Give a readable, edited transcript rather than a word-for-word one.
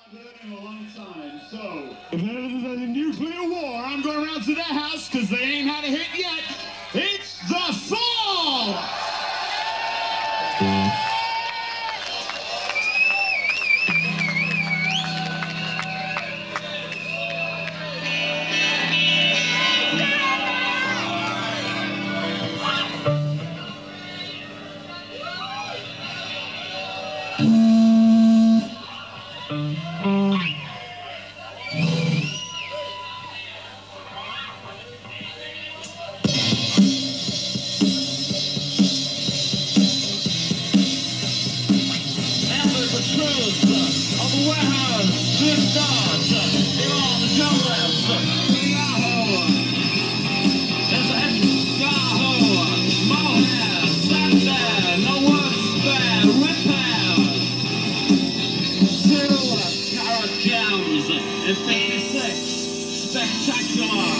In a long time. So, if there's a nuclear war, I'm going around to their house because they ain't had a hit yet. It's the Fall! Of the warehouse, good stars, they're all the journalists, Yahoo! There's a Yahoo! Mohan, Saturday, no worse than Repair! Two Carrot Gems in 56, Spectacular!